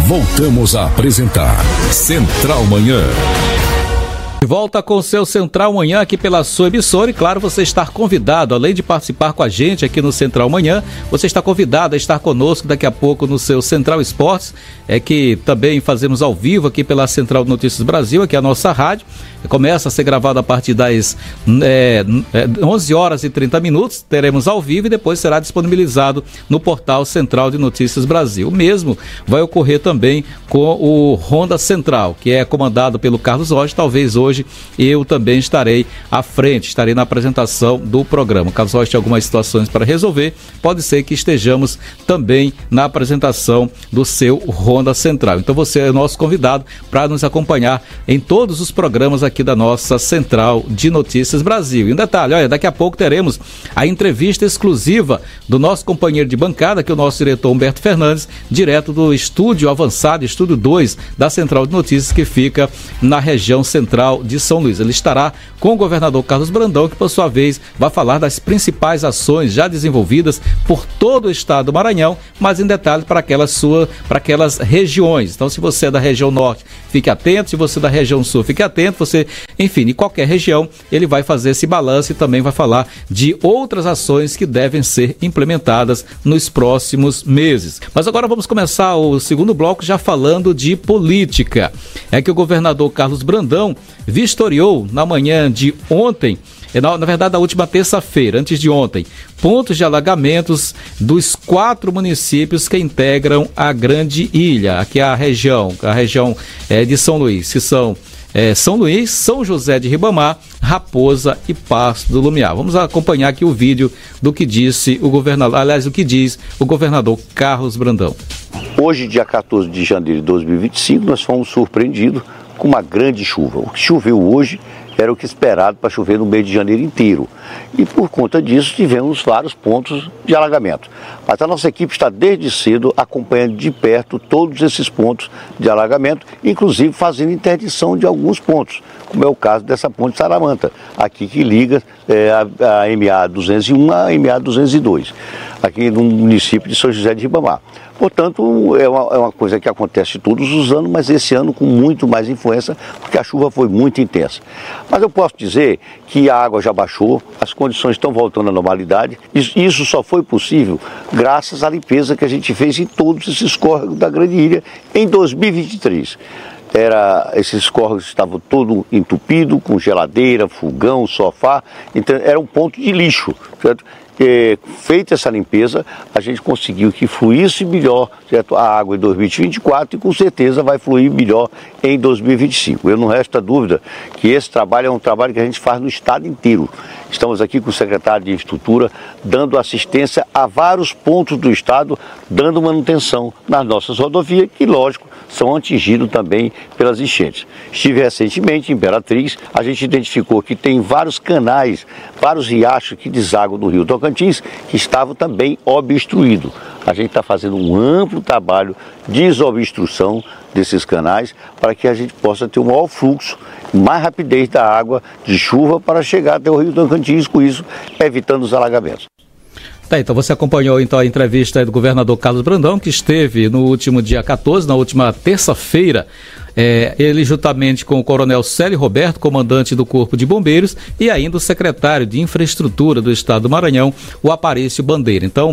Voltamos a apresentar Central Manhã. Volta com o seu Central Manhã aqui pela sua emissora e claro, você está convidado, além de participar com a gente aqui no Central Manhã, você está convidado a estar conosco daqui a pouco no seu Central Esportes, que também fazemos ao vivo aqui pela Central Notícias Brasil, aqui a nossa rádio, começa a ser gravado a partir das 11 horas e 30 minutos, teremos ao vivo e depois será disponibilizado no portal Central de Notícias Brasil. O mesmo vai ocorrer também com o Ronda Central, que é comandado pelo Carlos Rocha, talvez hoje eu também estarei à frente, estarei na apresentação do programa. Caso hoje tenha algumas situações para resolver, pode ser que estejamos também na apresentação do seu Ronda Central. Então você é o nosso convidado para nos acompanhar em todos os programas aqui da nossa Central de Notícias Brasil. E um detalhe, olha, daqui a pouco teremos a entrevista exclusiva do nosso companheiro de bancada, que é o nosso diretor Humberto Fernandes, direto do estúdio avançado, estúdio 2 da Central de Notícias, que fica na região central de São Luís. Ele estará com o governador Carlos Brandão, que por sua vez vai falar das principais ações já desenvolvidas por todo o estado do Maranhão, mas em detalhe para aquelas regiões. Então, se você é da região norte, fique atento, se você é da região sul, fique atento, enfim, em qualquer região, ele vai fazer esse balanço e também vai falar de outras ações que devem ser implementadas nos próximos meses. Mas agora vamos começar o segundo bloco já falando de política. É que o governador Carlos Brandão vistoriou na manhã de ontem, na verdade, na última terça-feira, antes de ontem, pontos de alagamentos dos 4 municípios que integram a Grande Ilha, aqui é a região de São Luís, que são São Luís, São José de Ribamar, Raposa e Passo do Lumiar. Vamos acompanhar aqui o vídeo do que disse o governador, aliás, o que diz o governador Carlos Brandão. Hoje, dia 14 de janeiro de 2025, nós fomos surpreendidos com uma grande chuva. O que choveu hoje era o que esperado para chover no mês de janeiro inteiro. E por conta disso tivemos vários pontos de alagamento. Mas a nossa equipe está desde cedo acompanhando de perto todos esses pontos de alagamento, inclusive fazendo interdição de alguns pontos, como é o caso dessa ponte Saramanta, aqui que liga a MA 201 à MA 202, aqui no município de São José de Ribamar. Portanto, é uma coisa que acontece todos os anos, mas esse ano com muito mais influência, porque a chuva foi muito intensa. Mas eu posso dizer que a água já baixou, as condições estão voltando à normalidade. Isso só foi possível graças à limpeza que a gente fez em todos esses córregos da Grande Ilha em 2023. Esses córregos estavam todos entupidos, com geladeira, fogão, sofá, então era um ponto de lixo, certo? Feita essa limpeza, a gente conseguiu que fluísse melhor, certo? A água em 2024 e com certeza vai fluir melhor em 2025. Eu não resta dúvida que esse trabalho é um trabalho que a gente faz no estado inteiro. Estamos aqui com o secretário de Infraestrutura, dando assistência a vários pontos do estado, dando manutenção nas nossas rodovias, que, lógico, são atingidos também pelas enchentes. Estive recentemente em Imperatriz, a gente identificou que tem vários canais, vários riachos que desaguam do rio Tocantins, que estavam também obstruídos. A gente está fazendo um amplo trabalho de desobstrução desses canais para que a gente possa ter um maior fluxo, mais rapidez da água de chuva para chegar até o rio Tocantins, com isso evitando os alagamentos. Então você acompanhou então a entrevista do governador Carlos Brandão, que esteve no último dia 14, na última terça-feira, ele juntamente com o coronel Célio Roberto, comandante do Corpo de Bombeiros, e ainda o secretário de Infraestrutura do Estado do Maranhão, o Aparício Bandeira. Então,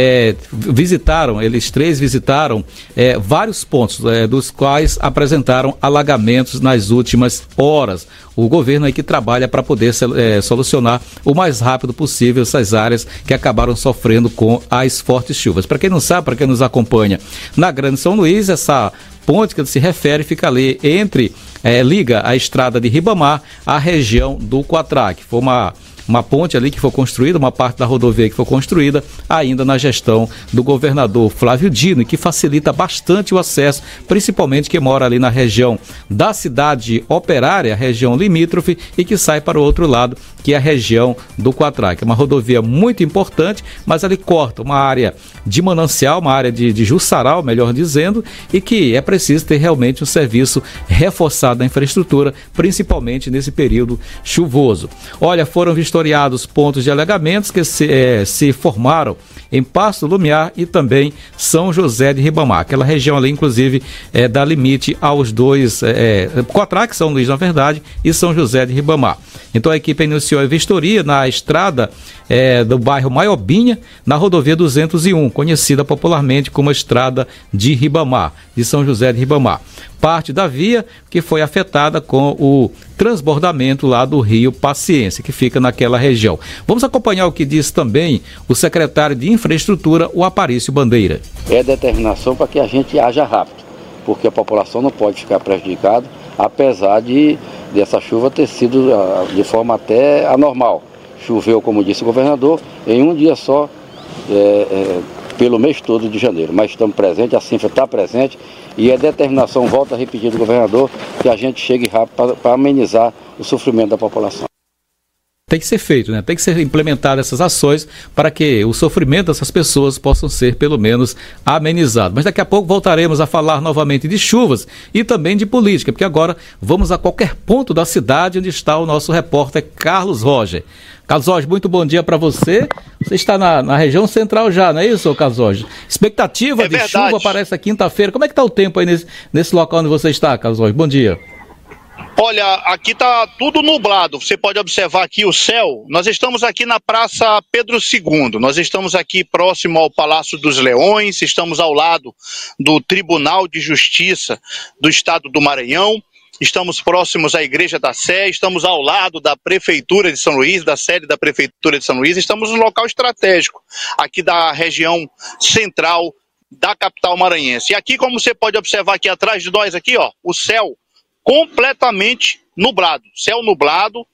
eles três visitaram vários pontos, dos quais apresentaram alagamentos nas últimas horas. O governo aí que trabalha para poder solucionar o mais rápido possível essas áreas que acabaram sofrendo com as fortes chuvas. Para quem não sabe, para quem nos acompanha, na Grande São Luís, essa ponte que se refere fica ali liga a estrada de Ribamar à região do Quatraque. Foi uma ponte ali que foi construída, uma parte da rodovia que foi construída ainda na gestão do governador Flávio Dino, que facilita bastante o acesso, principalmente quem mora ali na região da cidade operária, região limítrofe, e que sai para o outro lado, que é a região do Quatraque. É uma rodovia muito importante, mas ali corta uma área de manancial, uma área de Jussaral, melhor dizendo, e que é preciso ter realmente um serviço reforçado da infraestrutura, principalmente nesse período chuvoso. Olha, foram vistoriados pontos de alagamentos que se formaram em Pasto Lumiar e também São José de Ribamar. Aquela região ali, inclusive, dá limite aos dois, Cotrac, São Luís, na verdade, e São José de Ribamar. Então a equipe iniciou a vistoria na estrada do bairro Maiobinha, na rodovia 201, conhecida popularmente como Estrada de Ribamar, de São José de Ribamar. Parte da via que foi afetada com o transbordamento lá do rio Paciência, que fica naquela região. Vamos acompanhar o que diz também o secretário de Infraestrutura, o Aparício Bandeira. É determinação para que a gente haja rápido, porque a população não pode ficar prejudicada, apesar dessa chuva ter sido de forma até anormal. Choveu, como disse o governador, em um dia só, pelo mês todo de janeiro. Mas estamos presentes, a Cinfa está presente e é determinação, volta a repetir do governador, que a gente chegue rápido para amenizar o sofrimento da população. Tem que ser feito, né? Tem que ser implementadas essas ações para que o sofrimento dessas pessoas possam ser, pelo menos, amenizado. Mas daqui a pouco voltaremos a falar novamente de chuvas e também de política, porque agora vamos a qualquer ponto da cidade onde está o nosso repórter Carlos Roger. Carlos Roger, muito bom dia para você. Você está na região central já, não é isso, Carlos Roger? Expectativa de chuva para essa quinta-feira. Como é que está o tempo aí nesse local onde você está, Carlos Roger? Bom dia. Olha, aqui está tudo nublado, você pode observar aqui o céu. Nós estamos aqui na Praça Pedro II, nós estamos aqui próximo ao Palácio dos Leões, estamos ao lado do Tribunal de Justiça do Estado do Maranhão, estamos próximos à Igreja da Sé, estamos ao lado da Prefeitura de São Luís, da sede da Prefeitura de São Luís, estamos num local estratégico aqui da região central da capital maranhense. E aqui, como você pode observar aqui atrás de nós, aqui, ó, o céu completamente nublado, céu nublado.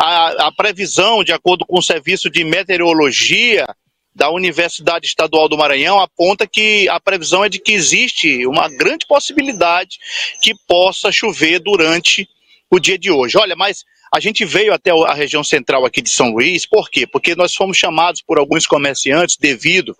A previsão, de acordo com o Serviço de Meteorologia da Universidade Estadual do Maranhão, aponta que a previsão é de que existe uma grande possibilidade que possa chover durante o dia de hoje. Olha, mas a gente veio até a região central aqui de São Luís, por quê? Porque nós fomos chamados por alguns comerciantes devido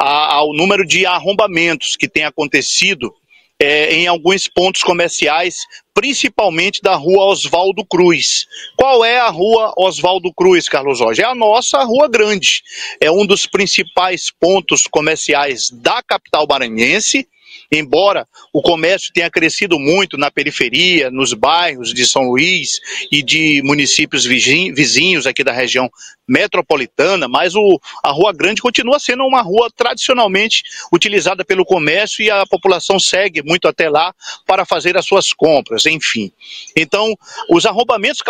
ao número de arrombamentos que tem acontecido em alguns pontos comerciais, principalmente da rua Oswaldo Cruz. Qual é a rua Oswaldo Cruz, Carlos Roger? É a nossa Rua Grande. É um dos principais pontos comerciais da capital maranhense. Embora o comércio tenha crescido muito na periferia, nos bairros de São Luís e de municípios vizinhos aqui da região metropolitana, mas a Rua Grande continua sendo uma rua tradicionalmente utilizada pelo comércio e a população segue muito até lá para fazer as suas compras, enfim. Então, os arrombamentos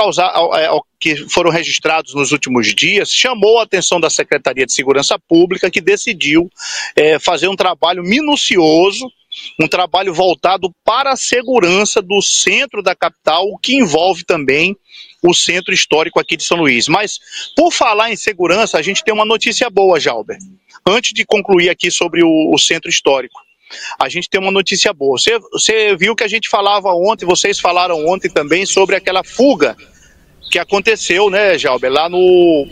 que foram registrados nos últimos dias chamou a atenção da Secretaria de Segurança Pública, que decidiu fazer um trabalho minucioso, um trabalho voltado para a segurança do centro da capital, o que envolve também o centro histórico aqui de São Luís. Mas, por falar em segurança, a gente tem uma notícia boa, Jalber. Antes de concluir aqui sobre o centro histórico, a gente tem uma notícia boa. Você viu que a gente falava ontem, vocês falaram ontem também sobre aquela fuga que aconteceu, né, Jalber, lá no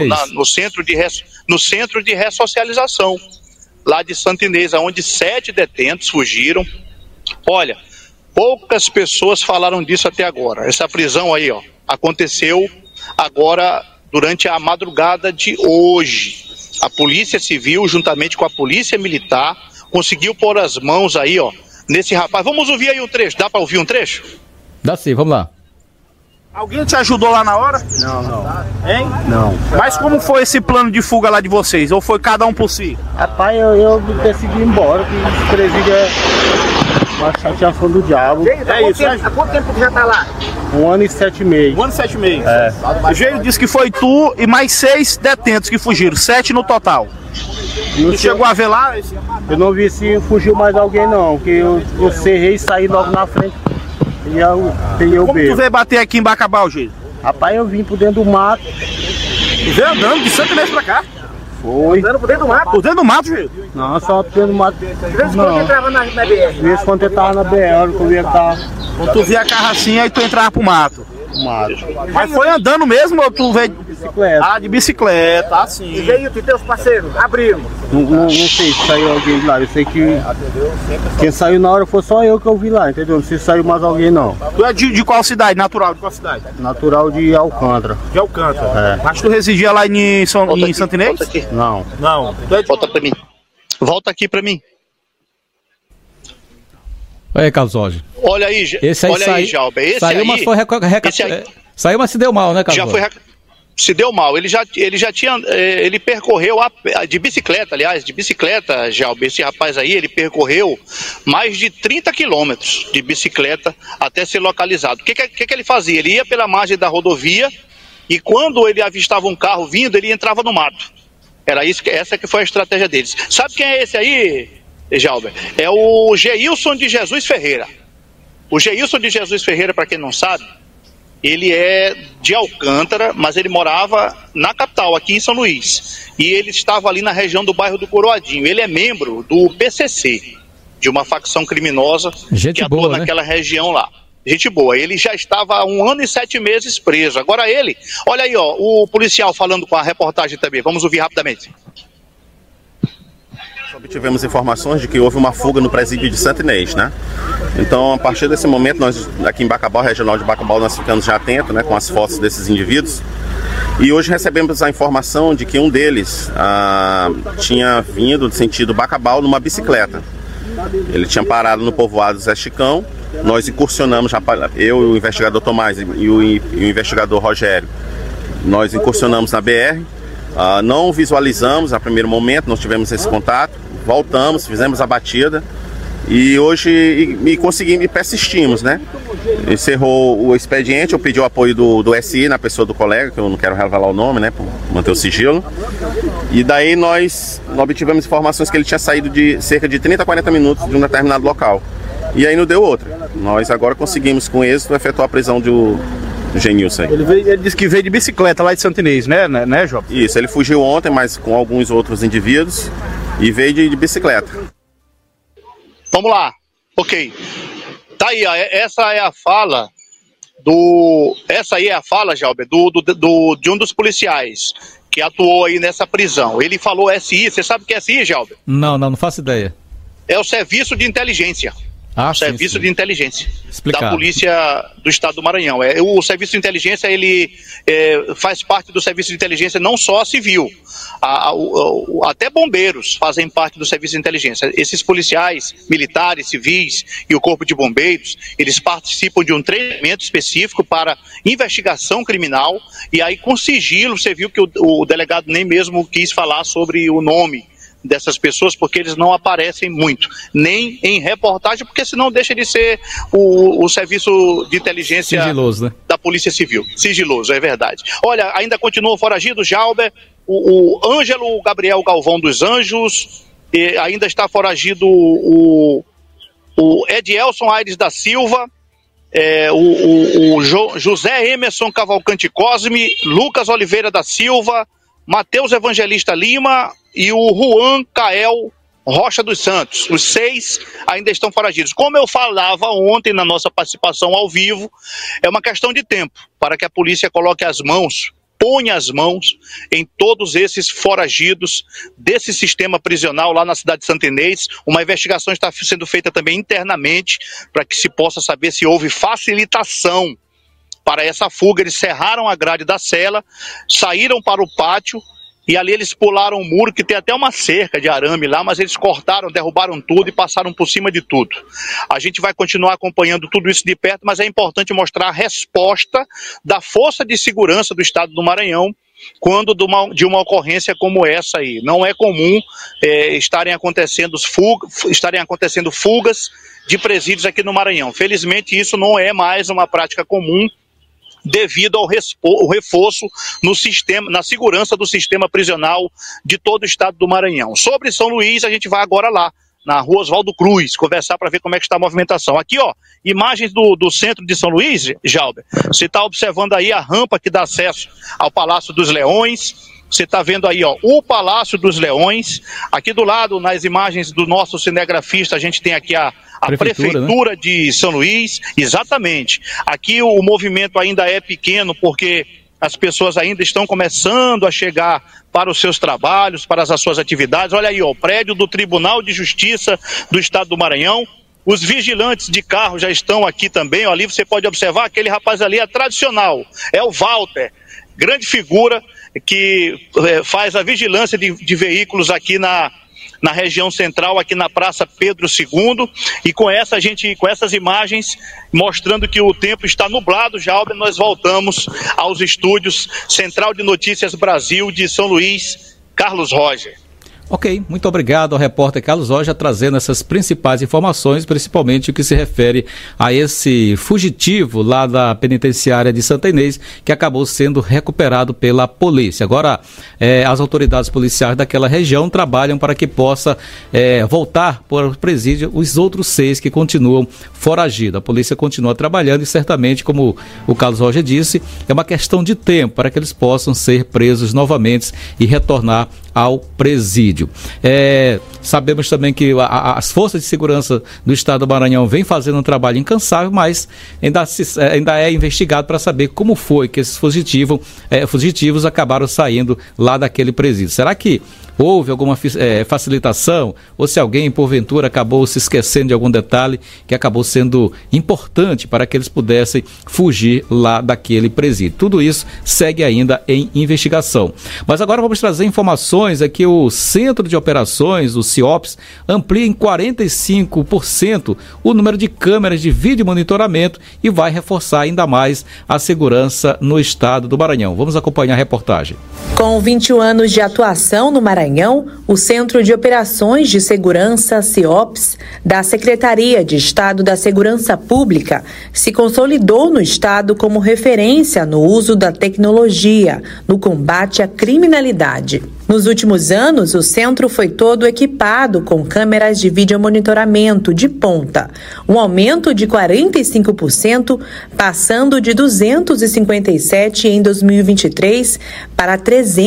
centro de ressocialização, lá de Santa Inês, onde 7 detentos fugiram. Olha, poucas pessoas falaram disso até agora. Essa prisão aí, ó, aconteceu agora durante a madrugada de hoje. A Polícia Civil, juntamente com a Polícia Militar, conseguiu pôr as mãos aí, ó, nesse rapaz. Vamos ouvir aí um trecho. Dá para ouvir um trecho? Dá sim, vamos lá. Alguém te ajudou lá na hora? Não. Hein? Não. Mas como foi esse plano de fuga lá de vocês? Ou foi cada um por si? Rapaz, eu decidi ir embora, que esse presídio é uma chateação do diabo. É isso, né? Há quanto tempo que já tá lá? 1 ano e 7 meses. 1 ano e 7 meses. É. O Geio disse que foi tu e mais 6 detentos que fugiram, 7 no total. Tu chegou a ver lá? Eu não vi se fugiu mais alguém não, que eu cerrei e saí logo na frente. E eu Como tu veio bater aqui em Bacabal, Geio? Rapaz, eu vim por dentro do mato. Tu veio andando de Santa Inês pra cá? Foi. Andando por dentro do mato? Por dentro do mato, Geio? Não, só por dentro do mato. Quando entrava na BR? Vez quando eu tava na BR, que eu ia estar Quando tu via a carracinha, aí tu entrava pro mato. no mato. Mas foi andando mesmo ou tu veio bicicleta. Ah, de bicicleta, sim. E veio de teus parceiros, abriram. Não sei se saiu alguém de lá, eu sei que quem saiu na hora foi só eu que eu vi lá, entendeu? Não sei se saiu mais alguém não. Tu é de qual cidade? Natural de qual cidade? Natural de Alcântara. De Alcântara. Mas tu residia lá em Santo Inês? Não. Não. Volta pra mim. Volta aqui pra mim. Olha aí, Carlos Jorge. Olha aí, Esse aí olha aí, Jalber. Esse saiu, aí, mas foi saiu, mas se deu mal, né, Carlos já foi se deu mal. Ele já tinha, ele percorreu de bicicleta, Jalber, esse rapaz aí, ele percorreu mais de 30 quilômetros de bicicleta até ser localizado. O que ele fazia? Ele ia pela margem da rodovia e quando ele avistava um carro vindo, ele entrava no mato. Essa que foi a estratégia deles. Sabe quem é esse aí, Jalber? É o Geilson de Jesus Ferreira. O Geilson de Jesus Ferreira, para quem não sabe, ele é de Alcântara, mas ele morava na capital, aqui em São Luís. E ele estava ali na região do bairro do Coroadinho. Ele é membro do PCC, de uma facção criminosa que atua naquela região lá. Gente boa. Ele já estava há 1 ano e 7 meses preso. Agora ele, olha aí, ó, o policial falando com a reportagem também. Vamos ouvir rapidamente. Obtivemos informações de que houve uma fuga no presídio de Santo Inês, né? Então, a partir desse momento, nós aqui em Bacabal, regional de Bacabal, nós ficamos já atentos, né, com as fotos desses indivíduos. E hoje recebemos a informação de que um deles tinha vindo no sentido Bacabal numa bicicleta. Ele tinha parado no povoado Zé Chicão. Nós incursionamos, eu e o investigador Tomás e o investigador Rogério, nós incursionamos na BR. Não visualizamos a primeiro momento, nós tivemos esse contato, voltamos, fizemos a batida e hoje conseguimos e persistimos, né? Encerrou o expediente, eu pedi o apoio do SI na pessoa do colega, que eu não quero revelar o nome, né, por manter o sigilo. E daí nós obtivemos informações que ele tinha saído de cerca de 30 a 40 minutos de um determinado local. E aí não deu outra. Nós agora conseguimos com êxito efetuar a prisão do Genilson. Ele disse que veio de bicicleta lá de Santo Inês, né, João? Isso, ele fugiu ontem, mas com alguns outros indivíduos, e veio de bicicleta. Vamos lá, ok. Tá aí, ó, essa é a fala, Jalber, de um dos policiais que atuou aí nessa prisão. Ele falou SI, você sabe o que é SI, Jalber? Não faço ideia. É o Serviço de Inteligência. Serviço de Inteligência da Polícia do Estado do Maranhão. O Serviço de Inteligência, ele faz parte do Serviço de Inteligência não só civil, até bombeiros fazem parte do Serviço de Inteligência. Esses policiais, militares, civis e o Corpo de Bombeiros, eles participam de um treinamento específico para investigação criminal e aí com sigilo, você viu que o delegado nem mesmo quis falar sobre o nome dessas pessoas, porque eles não aparecem muito, nem em reportagem, porque senão deixa de ser o serviço de inteligência sigiloso, né? Da Polícia Civil. Sigiloso, é verdade. Olha, ainda continua foragido, Jalber, o Ângelo Gabriel Galvão dos Anjos, ainda está foragido o Edielson Aires da Silva, José Emerson Cavalcante Cosme, Lucas Oliveira da Silva, Matheus Evangelista Lima e o Juan Cael Rocha dos Santos. Os 6 ainda estão foragidos. Como eu falava ontem na nossa participação ao vivo, é uma questão de tempo para que a polícia coloque as mãos, ponha as mãos em todos esses foragidos desse sistema prisional lá na cidade de Santo Inês. Uma investigação está sendo feita também internamente para que se possa saber se houve facilitação para essa fuga. Eles cerraram a grade da cela, saíram para o pátio e ali eles pularam o muro, que tem até uma cerca de arame lá, mas eles cortaram, derrubaram tudo e passaram por cima de tudo. A gente vai continuar acompanhando tudo isso de perto, mas é importante mostrar a resposta da Força de Segurança do Estado do Maranhão quando de uma ocorrência como essa aí. Não é comum estarem acontecendo fugas de presídios aqui no Maranhão. Felizmente isso não é mais uma prática comum, devido ao reforço no sistema, na segurança do sistema prisional de todo o estado do Maranhão. Sobre São Luís, a gente vai agora lá, na rua Oswaldo Cruz, conversar para ver como é que está a movimentação. Aqui, ó, imagens do centro de São Luís, Jalber. Você está observando aí a rampa que dá acesso ao Palácio dos Leões. Você está vendo aí, ó, o Palácio dos Leões. Aqui do lado, nas imagens do nosso cinegrafista, a gente tem aqui a Prefeitura, né? De São Luís. Exatamente. Aqui o movimento ainda é pequeno, porque as pessoas ainda estão começando a chegar para os seus trabalhos, para as suas atividades. Olha aí, ó, o prédio do Tribunal de Justiça do Estado do Maranhão. Os vigilantes de carro já estão aqui também. Ó, ali você pode observar, aquele rapaz ali é tradicional, é o Walter, grande figura que faz a vigilância de veículos aqui na região central, aqui na Praça Pedro II, e com essas imagens mostrando que o tempo está nublado, já nós voltamos aos estúdios Central de Notícias Brasil de São Luís, Carlos Roger. Ok, muito obrigado ao repórter Carlos Roja trazendo essas principais informações, principalmente o que se refere a esse fugitivo lá da penitenciária de Santa Inês, que acabou sendo recuperado pela polícia. Agora, as autoridades policiais daquela região trabalham para que possa voltar para o presídio os outros 6 que continuam foragidos. A polícia continua trabalhando e certamente, como o Carlos Roja disse, é uma questão de tempo para que eles possam ser presos novamente e retornar ao presídio. Sabemos também que as forças de segurança do Estado do Maranhão vêm fazendo um trabalho incansável, mas ainda é investigado para saber como foi que esses fugitivos acabaram saindo lá daquele presídio. Será que houve alguma facilitação, ou se alguém, porventura, acabou se esquecendo de algum detalhe que acabou sendo importante para que eles pudessem fugir lá daquele presídio? Tudo isso segue ainda em investigação. Mas agora vamos trazer informações aqui. O Centro de Operações, o CIOPS, amplia em 45% o número de câmeras de vídeo monitoramento e vai reforçar ainda mais a segurança no estado do Maranhão. Vamos acompanhar a reportagem. Com 21 anos de atuação no Maranhão, o Centro de Operações de Segurança, CIOPS, da Secretaria de Estado da Segurança Pública, se consolidou no estado como referência no uso da tecnologia no combate à criminalidade. Nos últimos anos, o centro foi todo equipado com câmeras de vídeo monitoramento de ponta, um aumento de 45%, passando de 257 em 2023 para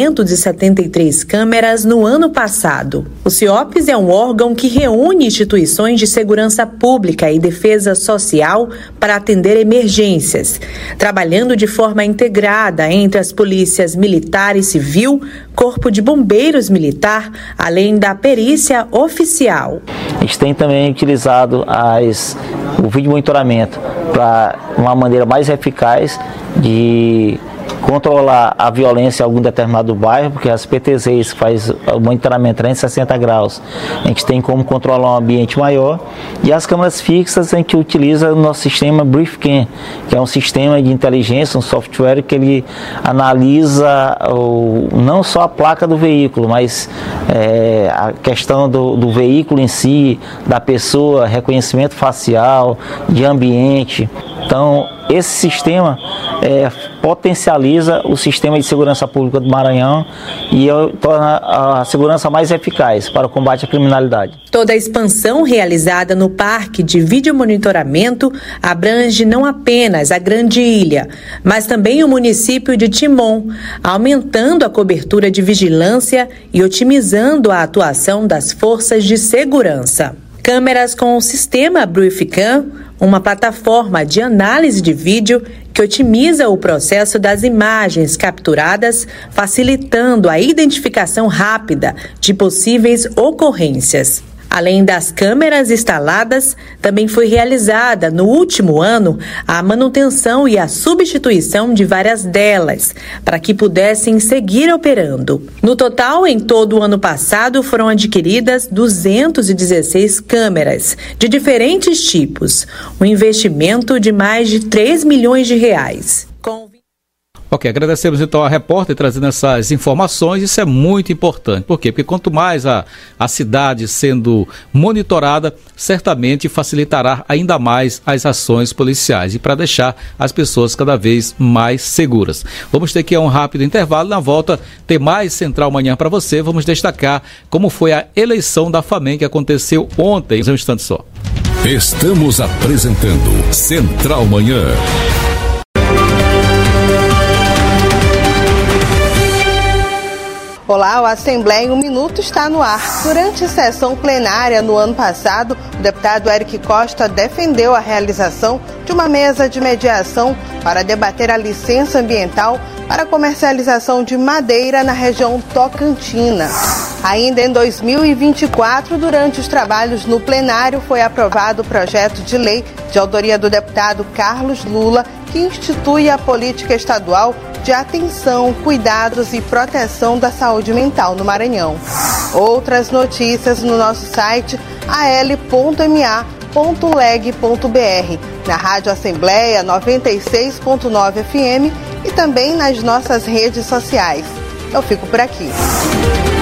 373 câmeras no ano passado. O CIOPS é um órgão que reúne instituições de segurança pública e defesa social para atender emergências, trabalhando de forma integrada entre as polícias militar e civil, Corpo de Bombeiros Militar, além da perícia oficial. A gente tem também utilizado o vídeo monitoramento para uma maneira mais eficaz de controlar a violência em algum determinado bairro, porque as PTZs que faz o monitoramento 360 graus, a gente tem como controlar um ambiente maior, e as câmeras fixas a gente utiliza o nosso sistema BriefCam, que é um sistema de inteligência, um software que ele analisa não só a placa do veículo, mas a questão do veículo em si, da pessoa, reconhecimento facial, de ambiente. Então, esse sistema potencializa o sistema de segurança pública do Maranhão e torna a segurança mais eficaz para o combate à criminalidade. Toda a expansão realizada no Parque de Vídeo Monitoramento abrange não apenas a Grande Ilha, mas também o município de Timon, aumentando a cobertura de vigilância e otimizando a atuação das forças de segurança. Câmeras com o sistema BriefCam, uma plataforma de análise de vídeo que otimiza o processo das imagens capturadas, facilitando a identificação rápida de possíveis ocorrências. Além das câmeras instaladas, também foi realizada no último ano a manutenção e a substituição de várias delas, para que pudessem seguir operando. No total, em todo o ano passado, foram adquiridas 216 câmeras de diferentes tipos, um investimento de mais de 3 milhões de reais. Ok, agradecemos então a repórter trazendo essas informações. Isso é muito importante. Por quê? Porque quanto mais a cidade sendo monitorada, certamente facilitará ainda mais as ações policiais e para deixar as pessoas cada vez mais seguras. Vamos ter aqui um rápido intervalo. Na volta, tem mais Central Manhã para você. Vamos destacar como foi a eleição da FAMEM que aconteceu ontem. Um instante só. Estamos apresentando Central Manhã. Olá, o Assembleia em 1 Minuto está no ar. Durante a sessão plenária no ano passado, o deputado Eric Costa defendeu a realização de uma mesa de mediação para debater a licença ambiental para comercialização de madeira na região tocantina. Ainda em 2024, durante os trabalhos no plenário, foi aprovado o projeto de lei de autoria do deputado Carlos Lula, que institui a política estadual de atenção, cuidados e proteção da saúde mental no Maranhão. Outras notícias no nosso site al.ma.leg.br, na Rádio Assembleia 96.9 FM e também nas nossas redes sociais. Eu fico por aqui.